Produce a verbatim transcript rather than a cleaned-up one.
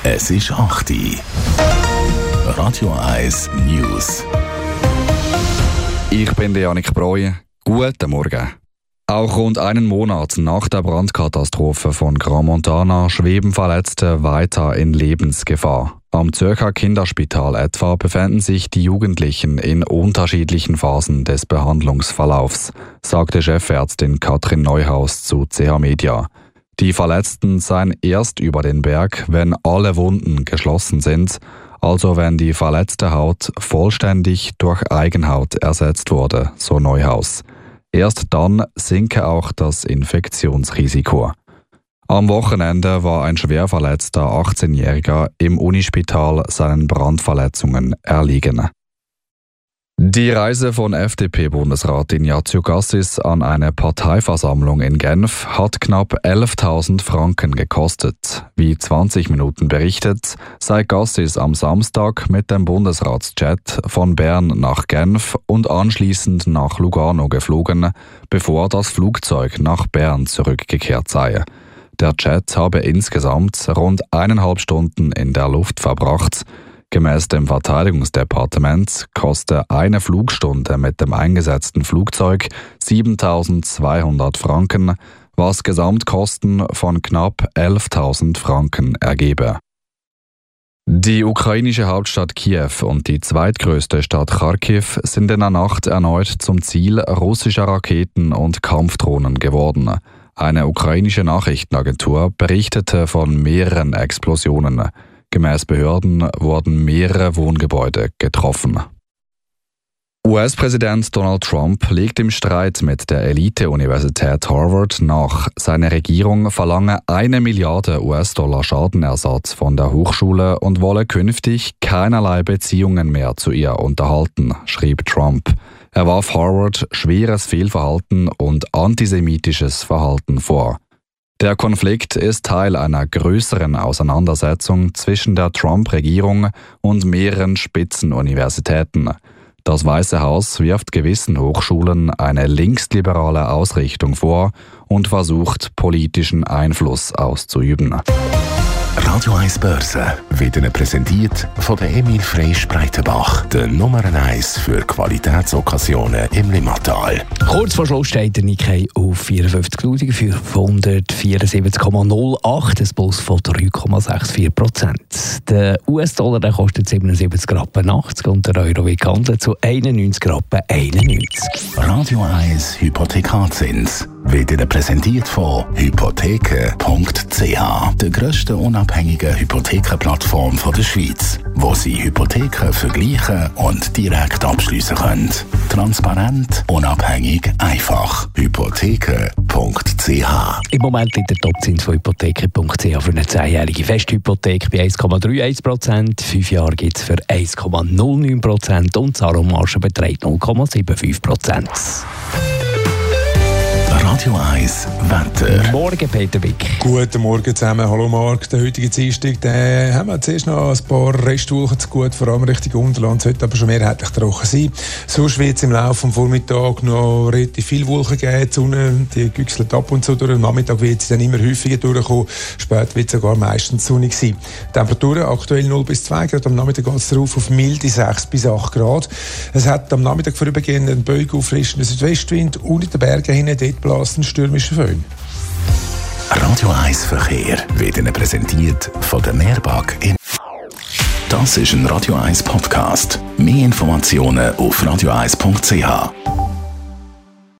Es ist acht Uhr. Radio eins News. Ich bin Janik Breu. Guten Morgen. Auch rund einen Monat nach der Brandkatastrophe von Grand Montana schweben Verletzte weiter in Lebensgefahr. Am Zürcher Kinderspital etwa befinden sich die Jugendlichen in unterschiedlichen Phasen des Behandlungsverlaufs, sagte Chefärztin Katrin Neuhaus zu C H Media. Die Verletzten seien erst über den Berg, wenn alle Wunden geschlossen sind, also wenn die verletzte Haut vollständig durch Eigenhaut ersetzt wurde, so Neuhaus. Erst dann sinke auch das Infektionsrisiko. Am Wochenende war ein schwer verletzter achtzehnjähriger im Unispital seinen Brandverletzungen erliegen. Die Reise von F D P-Bundesrat Ignazio Cassis an eine Parteiversammlung in Genf hat knapp elftausend Franken gekostet. Wie zwanzig Minuten berichtet, sei Cassis am Samstag mit dem Bundesratsjet von Bern nach Genf und anschließend nach Lugano geflogen, bevor das Flugzeug nach Bern zurückgekehrt sei. Der Jet habe insgesamt rund eineinhalb Stunden in der Luft verbracht. Gemäß dem Verteidigungsdepartement koste eine Flugstunde mit dem eingesetzten Flugzeug siebentausendzweihundert Franken, was Gesamtkosten von knapp elftausend Franken ergebe. Die ukrainische Hauptstadt Kiew und die zweitgrößte Stadt Kharkiv sind in der Nacht erneut zum Ziel russischer Raketen und Kampfdrohnen geworden. Eine ukrainische Nachrichtenagentur berichtete von mehreren Explosionen. Gemäß Behörden wurden mehrere Wohngebäude getroffen. U S-Präsident Donald Trump liegt im Streit mit der Elite-Universität Harvard nach. Seine Regierung verlange eine Milliarde U S-Dollar Schadenersatz von der Hochschule und wolle künftig keinerlei Beziehungen mehr zu ihr unterhalten, schrieb Trump. Er warf Harvard schweres Fehlverhalten und antisemitisches Verhalten vor. Der Konflikt ist Teil einer größeren Auseinandersetzung zwischen der Trump-Regierung und mehreren Spitzenuniversitäten. Das Weiße Haus wirft gewissen Hochschulen eine linksliberale Ausrichtung vor und versucht, politischen Einfluss auszuüben. Radio eins Börse wird Ihnen präsentiert von der Emil Freysch Breitenbach, der Nummer eins für Qualitätsokkasionen im Limmatal. Kurz vor Schluss steht der Nikkei auf vierundfünfzigtausendfünfhundertvierundsiebzig Komma null acht, ein Plus von drei Komma vierundsechzig Prozent. Der U S-Dollar der kostet siebenundsiebzig Rappen achtzig und der Euro wird gehandelt zu einundneunzig Rappen einundneunzig. Radio eins Hypothekarzins wird Ihnen präsentiert von hypotheken punkt c h, der grössten unabhängigen Hypothekenplattform der Schweiz, wo Sie Hypotheken vergleichen und direkt abschliessen können. Transparent, unabhängig, einfach. hypotheken punkt c h. Im Moment liegt der Topzins von hypotheken punkt c h für eine zehnjährige Festhypothek bei eins Komma einunddreißig Prozent, fünf Jahre gibt es für eins Komma null neun Prozent und die Zahlungsmarge beträgt null Komma fünfundsiebzig Prozent. Radio eins Wetter. Morgen, Peter Wick. Guten Morgen zusammen. Hallo Marc. Der heutige Dienstag, da haben wir zuerst noch ein paar Restwochen zu gut, vor allem Richtung Unterland. Es wird aber schon mehrheitlich trocken sein. Sonst wird es im Laufe des Vormittags noch relativ viel Wolken geben. Die Sonne, die güchselt ab und zu durch. Am Nachmittag wird sie dann immer häufiger durchkommen. Später wird es sogar meistens sonnig sein. Temperaturen aktuell null bis zwei Grad. Am Nachmittag geht es darauf auf milde sechs bis acht Grad. Es hat am Nachmittag vorübergehend einen böig auffrischenden Südwestwind und in den Bergen hinten dort blasen stürmische Föhn. Radio eins Verkehr wird Ihnen präsentiert von der Mehrbank in. Das ist ein Radio eins Podcast. Mehr Informationen auf radio eins punkt c h.